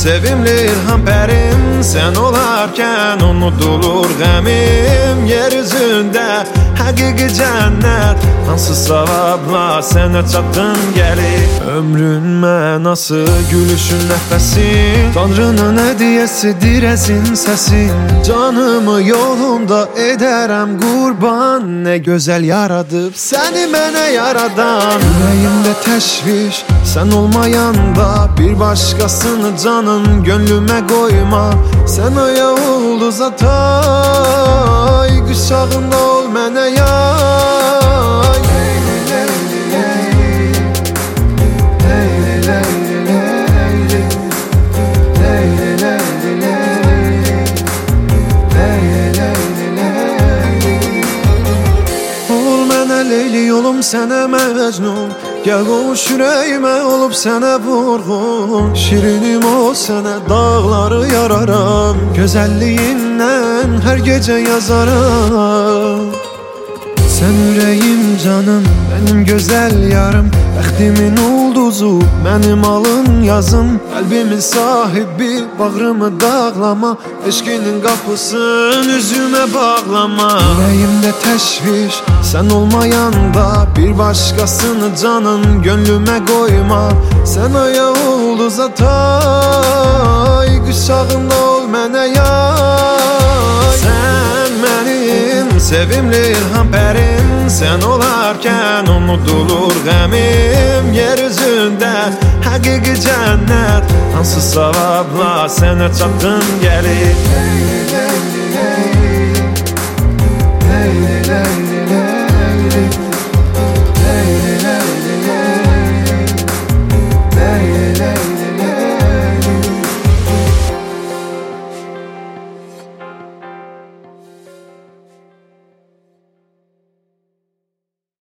sevimli ilham pərim. Sən olarkən unudulur qəmim. Yer üzündə həqiqi cənnət, hansı savabla sənə çatdım gəlir. Ömrün mənası, gülüşün nəfəsin, Tanrının hədiyəsidir əzin səsin. Canımı yolunda edərəm qurban, nə gözəl yaradıb səni mənə yaradan. Ürəyimdə təşviş, sən olmayanda bir başqasını canım gönlümə qoyma. Sən o ya ulduz atay, qışağında ol mənə yay. Leyli olum sənə məcnun, gəl qovuş ürəyimə olub sənə vurğun. Şirinim o sənə dağları yararam, gözəlliyindən hər gecə yazaram. Sən ürəyim canım, mənim gözəl yarım, bəxtimin ulduzu, mənim alın yazım. Qəlbimin sahibi, bağrımı dağlama, eşqinin qapısın üzümə bağlama. Ürəyimdə təşviş, sən olmayanda bir başqasını canım gönlümə qoyma. Sən o ya ulduz atay, qışağında ol mənə yay. Sən mənim sevimli ilham pərim. Sən olarkən unudulur qəmim. Yer üzündə həqiqi cənnət, hansı savabla sənə çatdım gəlir.